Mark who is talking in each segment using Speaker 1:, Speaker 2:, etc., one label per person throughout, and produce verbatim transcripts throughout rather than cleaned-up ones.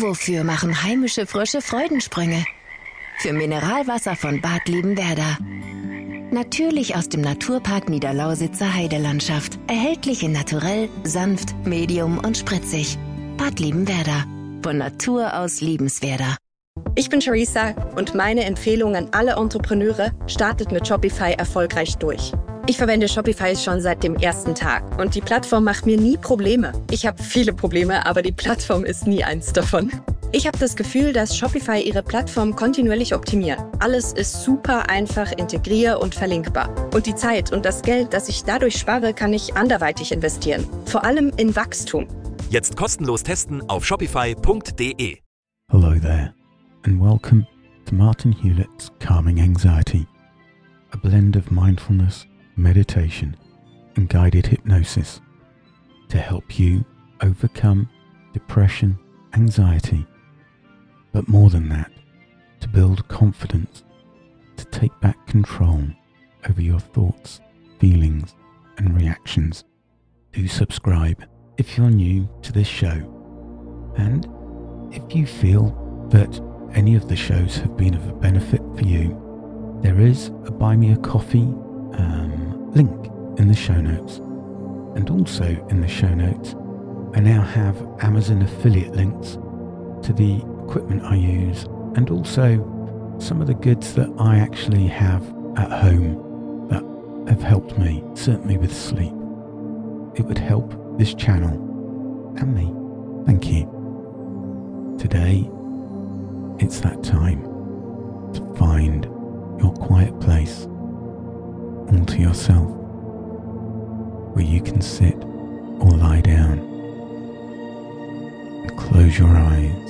Speaker 1: Wofür machen heimische Frösche Freudensprünge? Für Mineralwasser von Bad Liebenwerda. Natürlich aus dem Naturpark Niederlausitzer Heidelandschaft. Erhältlich in naturell, sanft, medium und spritzig. Bad Liebenwerda. Von Natur aus liebenswerter.
Speaker 2: Ich bin Charissa und meine Empfehlung an alle Entrepreneure: startet mit Shopify erfolgreich durch. Ich verwende Shopify schon seit dem ersten Tag und die Plattform macht mir nie Probleme. Ich habe viele Probleme, aber die Plattform ist nie eins davon. Ich habe das Gefühl, dass Shopify ihre Plattform kontinuierlich optimiert. Alles ist super einfach integrier- und verlinkbar. Und die Zeit und das Geld, das ich dadurch spare, kann ich anderweitig investieren. Vor allem in Wachstum.
Speaker 3: Jetzt kostenlos testen auf shopify punkt de.
Speaker 4: Hello there, and welcome to Martin Hewlett's Calming Anxiety, a blend of mindfulness, meditation, and guided hypnosis to help you overcome depression, anxiety, but more than that, to build confidence, to take back control over your thoughts, feelings, and reactions. Do subscribe if you're new to this show. And if you feel that any of the shows have been of a benefit for you, there is a Buy Me a Coffee um, link in the show notes. And also in the show notes, I now have Amazon affiliate links to the equipment I use, and also some of the goods that I actually have at home that have helped me, certainly with sleep. It would help this channel and me. Thank you. Today, it's that time to find your quiet place all to yourself, where you can sit or lie down and close your eyes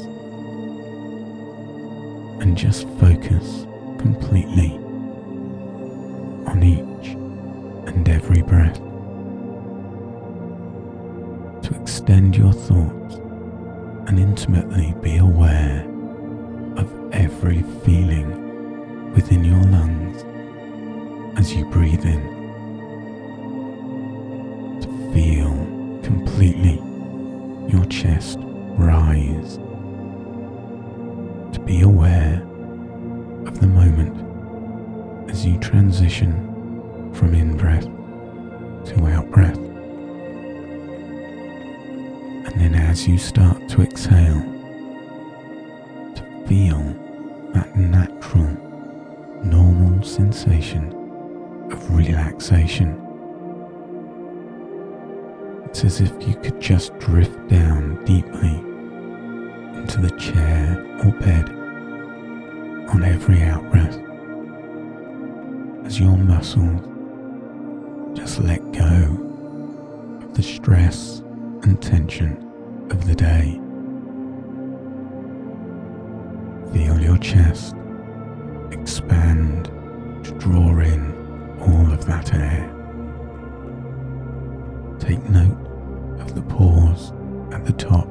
Speaker 4: and just focus completely on each and every breath. To extend your thoughts and intimately be aware of every feeling within your lungs as you breathe in. To feel completely your chest rise. To be aware of the moment as you transition from in-breath to out-breath. And then as you start to exhale, to feel that natural, normal sensation of relaxation. It's as if you could just drift down deeply into the chair or bed on every out-breath, as your muscles just let go of the stress and tension of the day. Feel your chest expand to draw in all of that air. Take note of the pause at the top,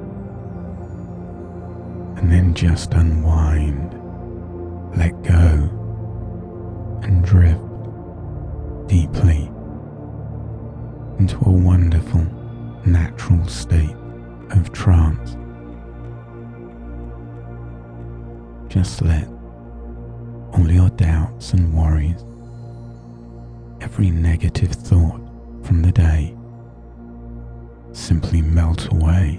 Speaker 4: and then just unwind, let go, and drift deeply into a wonderful, natural state of trance. Just let all your doubts and worries, every negative thought from the day, simply melt away,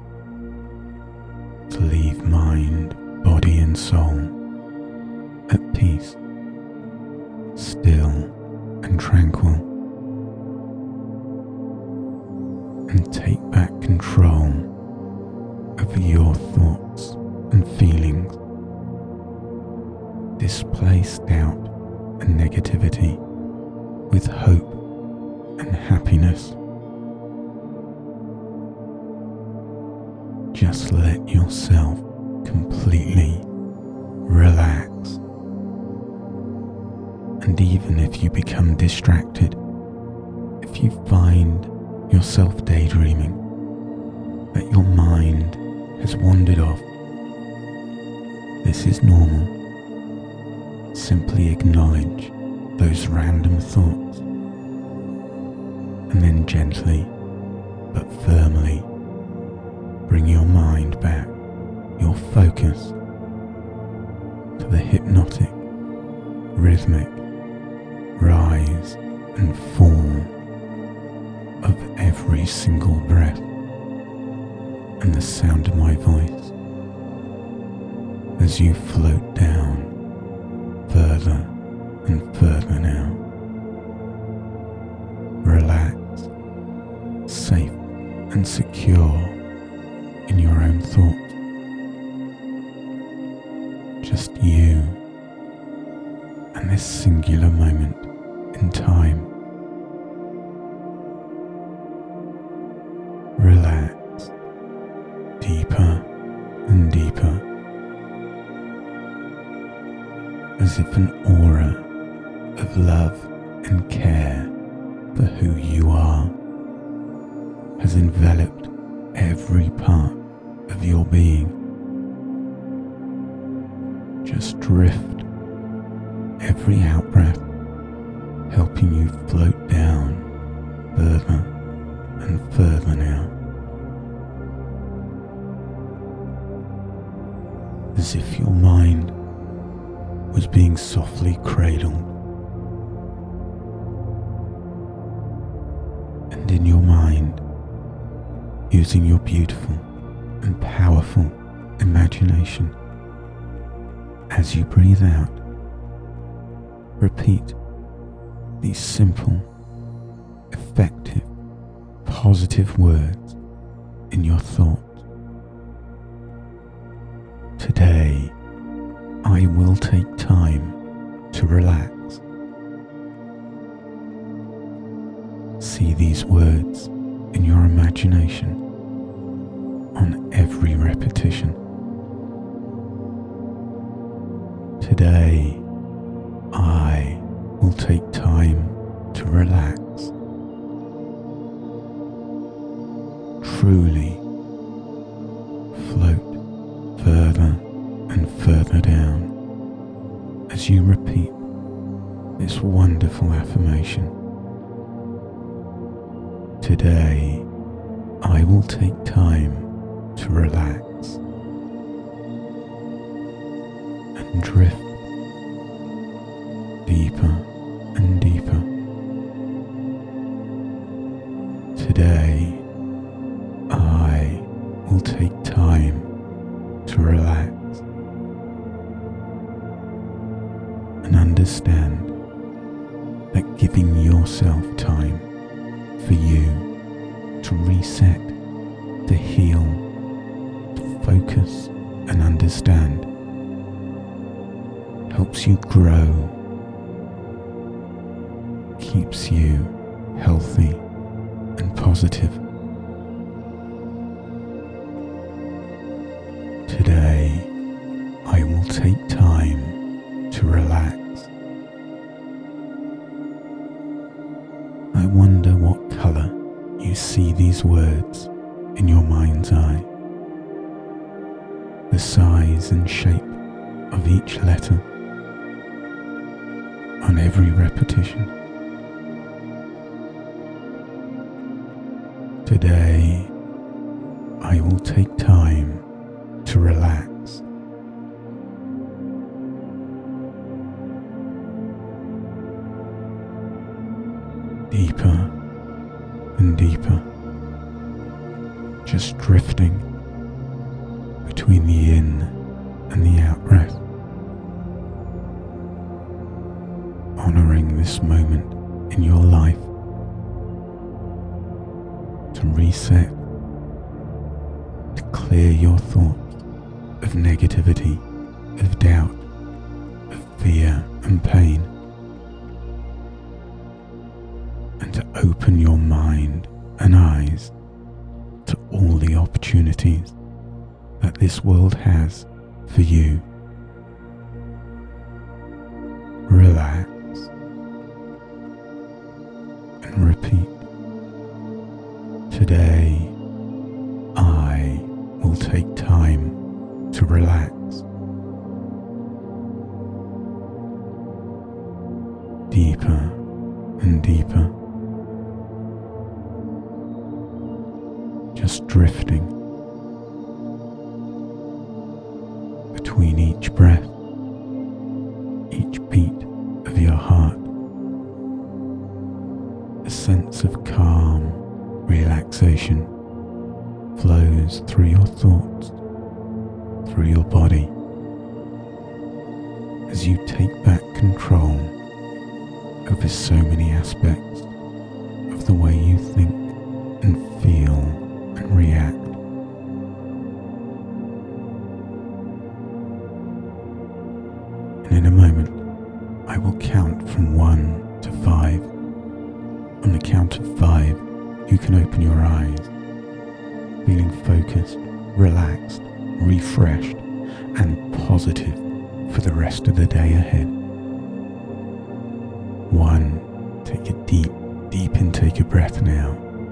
Speaker 4: to leave mind, body and soul at peace, still and tranquil, and take back control over your thoughts and feelings. Displace doubt and negativity with hope and happiness. Just let yourself completely relax. And even if you become distracted, if you find yourself daydreaming, that your mind has wandered off, this is normal. Simply acknowledge those random thoughts, and then gently but firmly bring your mind back hypnotic, rhythmic rise and fall of every single breath and the sound of my voice as you float down further and further now. Relaxed, safe and secure in your own thoughts. Just you and this singular moment in time. Relax deeper and deeper, as if an aura of love and care for who you are has enveloped every part of your being. Just drift, every out-breath helping you float down further and further now, as if your mind was being softly cradled, and in your mind, using your beautiful and powerful imagination, as you breathe out, repeat these simple, effective, positive words in your thoughts. Today, I will take time to relax. See these words in your imagination on every repetition. Today, I will take time to relax. Truly float further and further down as you repeat this wonderful affirmation. Today, I will take time to relax and drift deeper and deeper. Today, I will take time to relax and understand that giving yourself time for you to reset, to heal, to focus and understand helps you grow, keeps you healthy and positive. Today, I will take time to relax. I wonder what colour you see these words in your mind's eye. The size and shape of each letter on every repetition. Today, I will take time to relax. Deeper and deeper, just drifting between the in and the out breath, honouring this moment in your life to reset, to clear your thoughts of negativity, of doubt, of fear and pain, and to open your mind and eyes to all the opportunities that this world has for you. Relax and repeat. Today, I will take time to relax. Deeper and deeper, just drifting between each breath flows through your thoughts, through your body, as you take back control over so many aspects of the way you think and feel and react. And in a moment, I will count from one to five. On the count of five, you can open your eyes, feeling focused, relaxed, refreshed, and positive for the rest of the day ahead. One, take a deep, deep intake of breath now.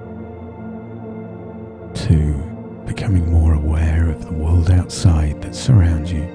Speaker 4: Two, becoming more aware of the world outside that surrounds you.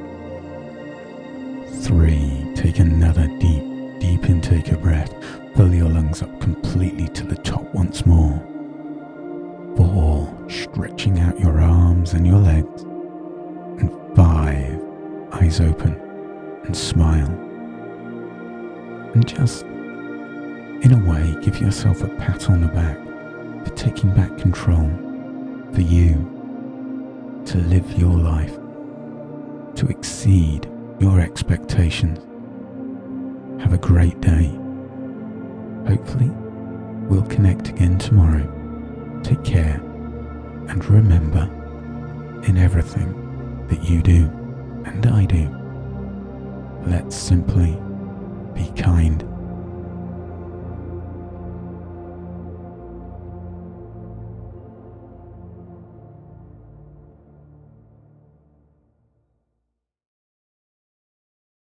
Speaker 4: Three, take another deep, deep intake of breath. Fill your lungs up completely to the top once more. Four, stretching out your arms and your legs. And five, eyes open and smile. And just, in a way, give yourself a pat on the back for taking back control, for you to live your life, to exceed your expectations. Have a great day. Hopefully, we'll connect again tomorrow. Take care, and remember, in everything that you do and I do, let's simply be kind